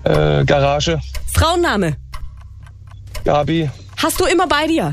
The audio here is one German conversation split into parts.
Garage. Frauenname. Gabi. Hast du immer bei dir?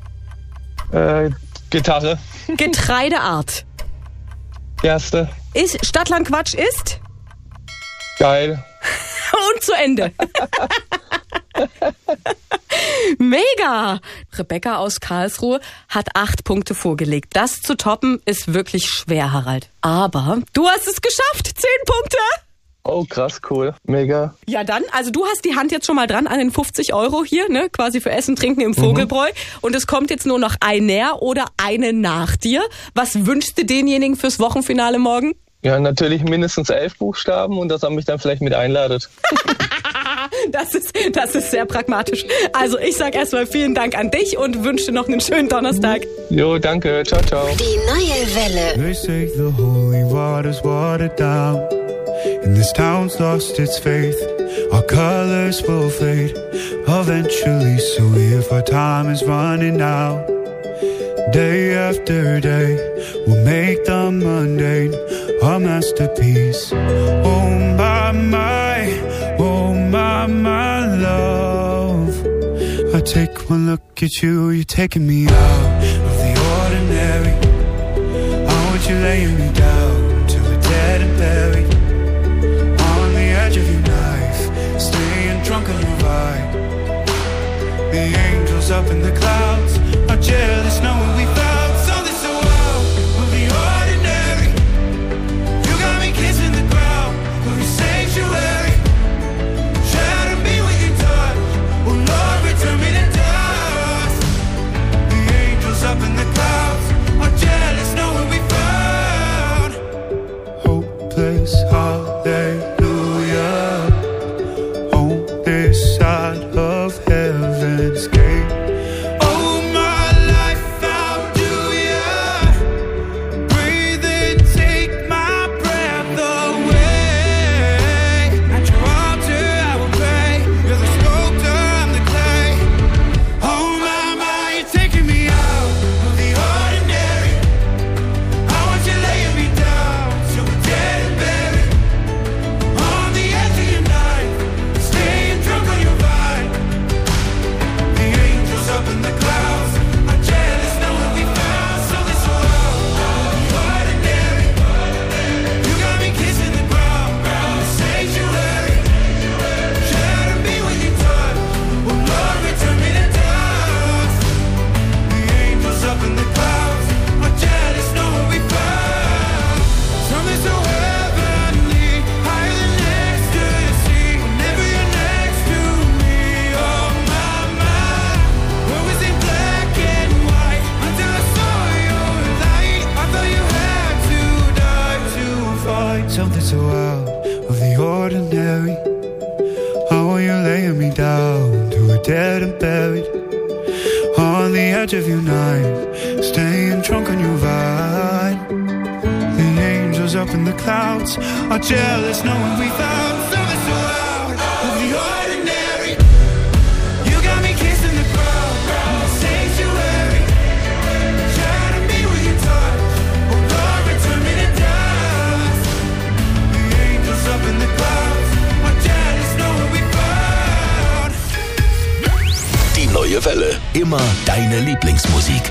Gitarre. Getreideart. Gerste. Ist Stadtland Quatsch ist? Geil. Und zu Ende. Mega! Rebecca aus Karlsruhe hat 8 Punkte vorgelegt. Das zu toppen ist wirklich schwer, Harald. Aber du hast es geschafft. 10 Punkte. Oh, krass, cool. Mega. Ja dann, also du hast die Hand jetzt schon mal dran an den 50 € hier, ne? Quasi für Essen, Trinken im Vogelbräu. Und es kommt jetzt nur noch einer oder eine nach dir. Was wünschst du denjenigen fürs Wochenfinale morgen? Ja, natürlich mindestens 11 Buchstaben und dass er mich dann vielleicht mit einladet. Das ist sehr pragmatisch. Also ich sag erstmal vielen Dank an dich und wünsche dir noch einen schönen Donnerstag. Jo, danke. Ciao, ciao. Die neue Welle. They say the holy water's watered down, and this town's lost its faith. Our colors will fade eventually, so if our time is running out, day after day, we'll make the mundane a masterpiece. Oh my love, I take one look at you, you're taking me out of the ordinary. I want you laying me down till we're dead and buried, on the edge of your knife, staying drunk on your vibe. The angels up in the clouds are jealous knowing we found something so out of the ordinary. You got me kissing the ground of your sanctuary. Shatter me with your touch, oh Lord, return me to dust. The angels up in the clouds are jealous knowing we found hopeless hallelujah on this side of heaven's gate. Something so out of the ordinary. How are you laying me down to a dead and buried, on the edge of your knife, staying drunk on your vibe. The angels up in the clouds are jealous knowing we found something so out of the ordinary. You got me kissing the ground of the sanctuary. Shatter me with your touch, oh Lord, return me to dust. The angels up in the clouds are jealous knowing we found. Die neue Welle. Immer deine Lieblingsmusik.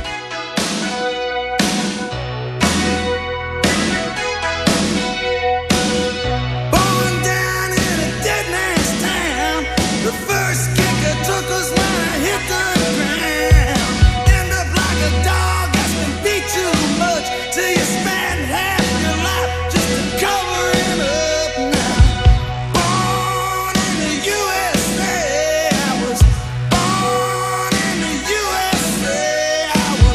I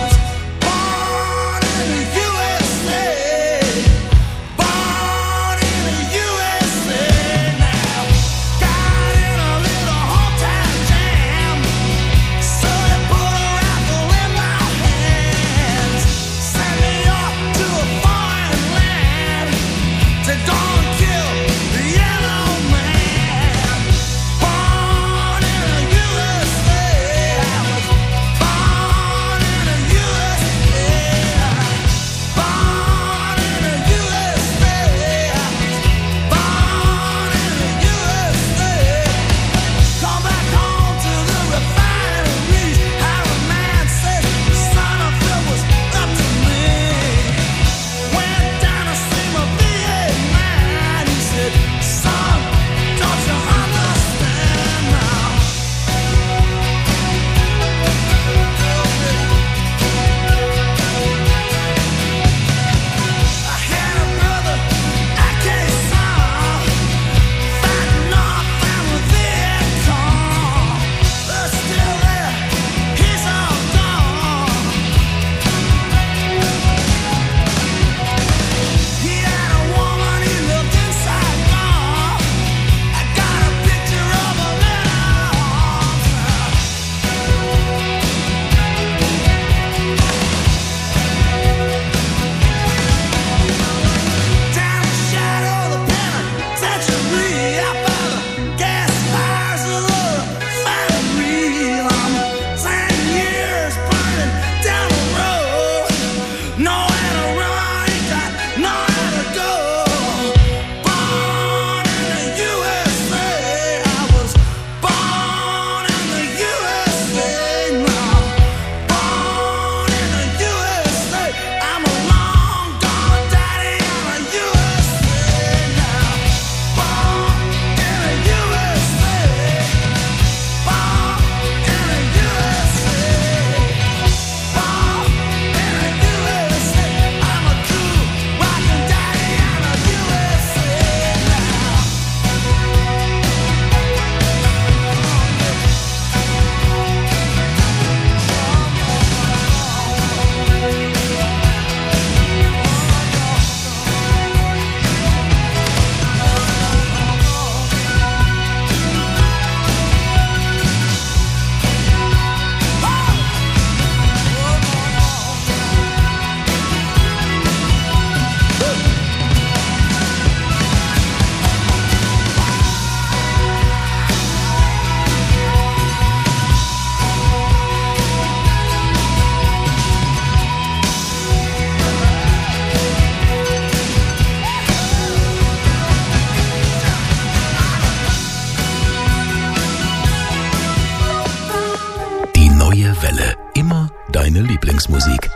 deine Lieblingsmusik.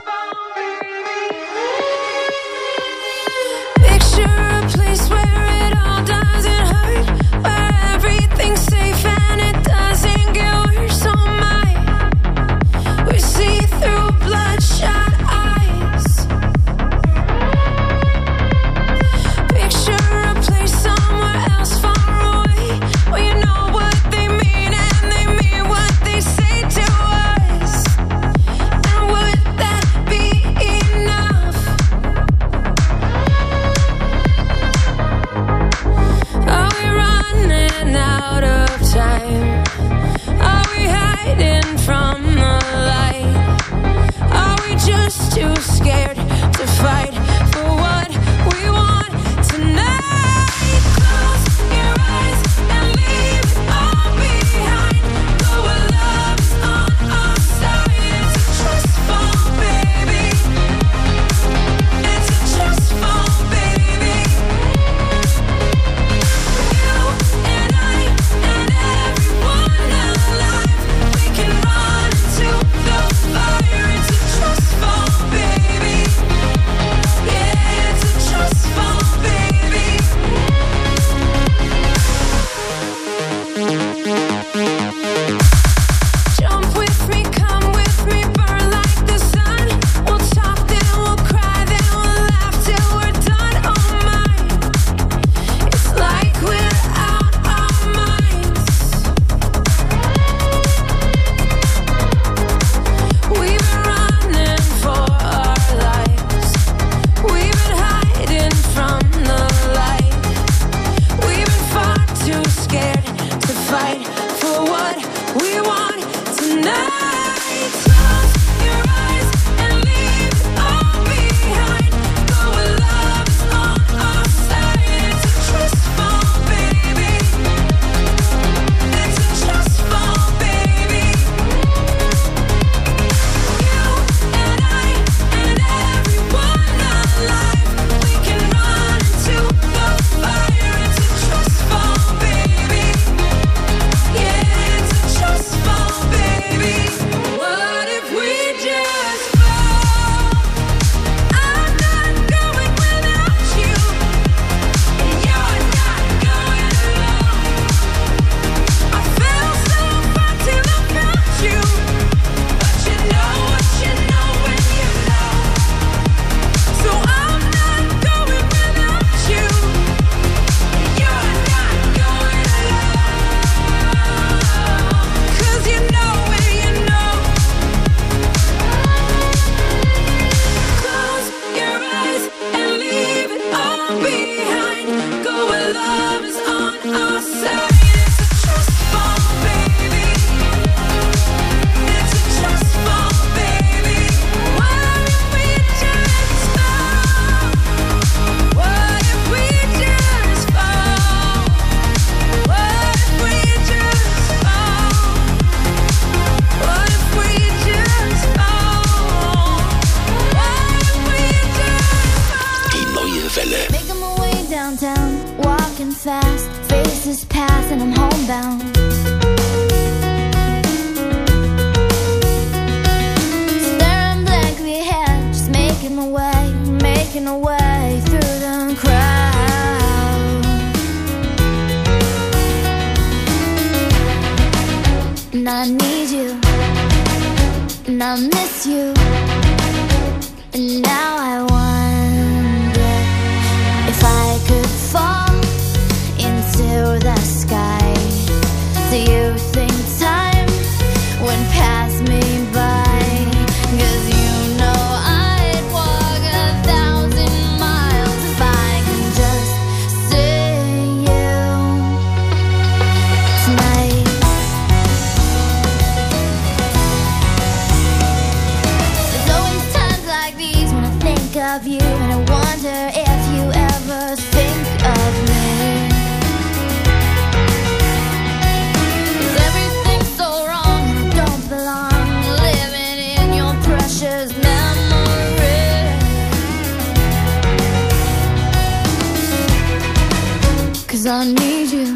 I need you,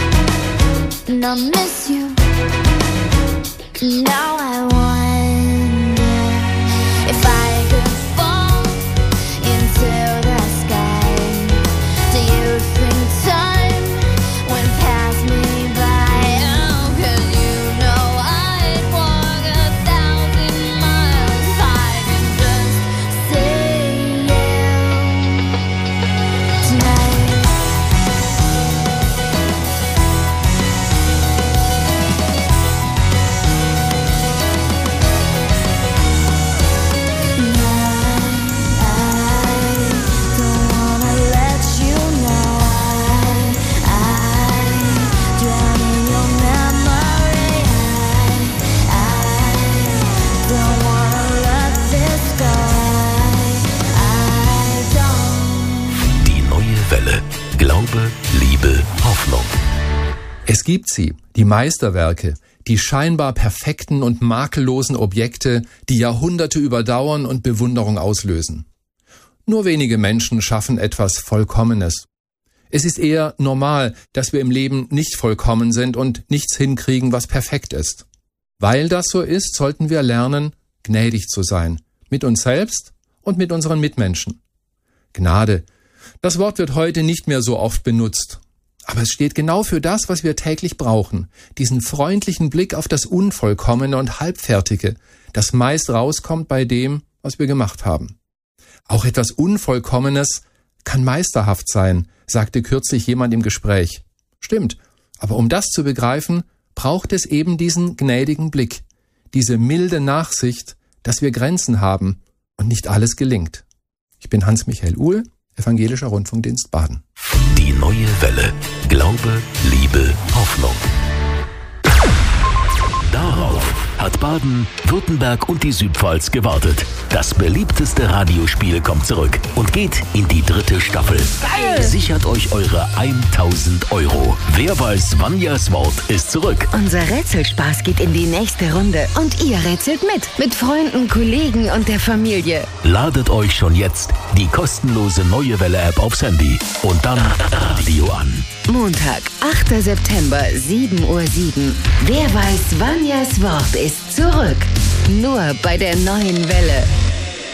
and I miss you. Now I wonder Es gibt sie, die Meisterwerke, die scheinbar perfekten und makellosen Objekte, die Jahrhunderte überdauern und Bewunderung auslösen. Nur wenige Menschen schaffen etwas Vollkommenes. Es ist eher normal, dass wir im Leben nicht vollkommen sind und nichts hinkriegen, was perfekt ist. Weil das so ist, sollten wir lernen, gnädig zu sein, mit uns selbst und mit unseren Mitmenschen. Gnade, das Wort wird heute nicht mehr so oft benutzt. Aber es steht genau für das, was wir täglich brauchen. Diesen freundlichen Blick auf das Unvollkommene und Halbfertige, das meist rauskommt bei dem, was wir gemacht haben. Auch etwas Unvollkommenes kann meisterhaft sein, sagte kürzlich jemand im Gespräch. Stimmt, aber um das zu begreifen, braucht es eben diesen gnädigen Blick, diese milde Nachsicht, dass wir Grenzen haben und nicht alles gelingt. Ich bin Hans-Michael Uhl, Evangelischer Rundfunkdienst Baden. Die neue Welle. Glaube, Liebe, Hoffnung. Darauf hat Baden, Württemberg und die Südpfalz gewartet. Das beliebteste Radiospiel kommt zurück und geht in die 3. Staffel. Geil! Sichert euch eure 1.000 €. Wer weiß, Vanjas Wort ist zurück. Unser Rätselspaß geht in die nächste Runde und ihr rätselt mit Freunden, Kollegen und der Familie. Ladet euch schon jetzt die kostenlose Neue Welle-App aufs Handy und dann Radio an. Montag, 8. September, 7:07 Uhr. Wer weiß, Vanjas Wort ist zurück. Nur bei der Neuen Welle.